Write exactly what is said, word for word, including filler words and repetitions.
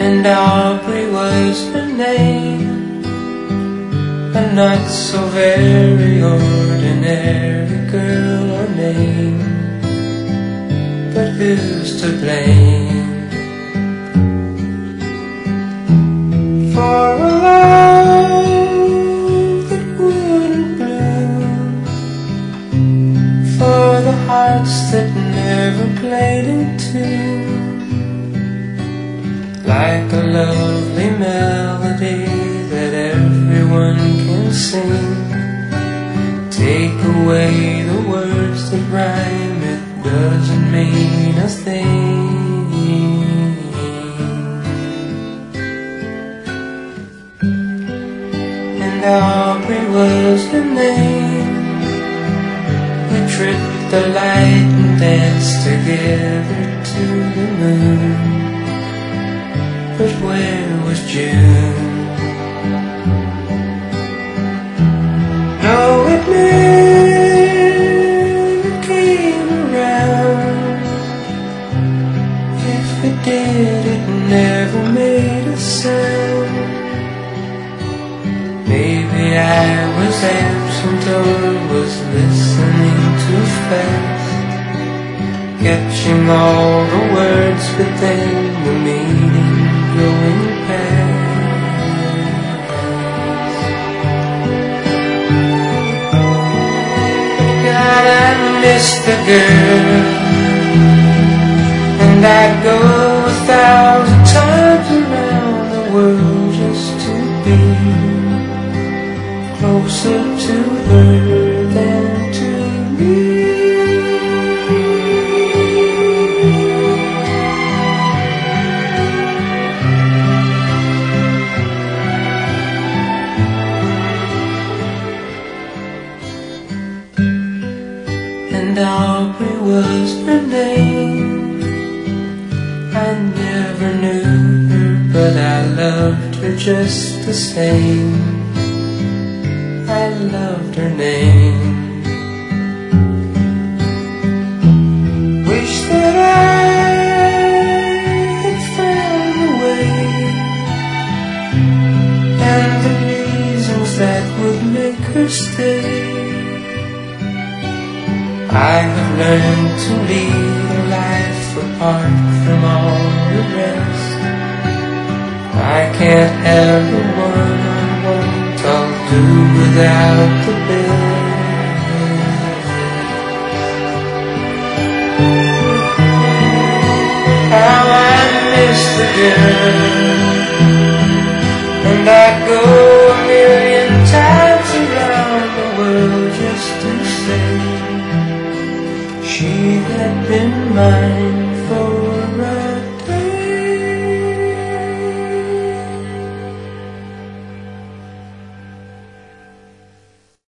And Aubrey was her name, a not so very ordinary girl or name, but who's to blame for a love that wouldn't bloom, for the hearts that never played in tune, like a lovely melody that everyone can sing. Take away the words that rhyme, it doesn't mean a thing. And Aubrey was her name. We tripped the light and danced together to the moon. But where was June? No, it never came around. If it did, it never made a sound. Maybe I was absent or was listening too fast, catching all the words but then the meaning going past. God, I miss the girl, and I'd go a thousand times around the world just to be closer to her than to me. And Aubrey was her name. I never knew her, but I loved her just the same. I loved her name. Wish that I had found a way, and the reasons that would make her stay. I have learned to lead a life apart from all the rest. I can't have the one I want, I'll do without the best. How I miss the girl, and I go a million times around the world just to say she had been mine.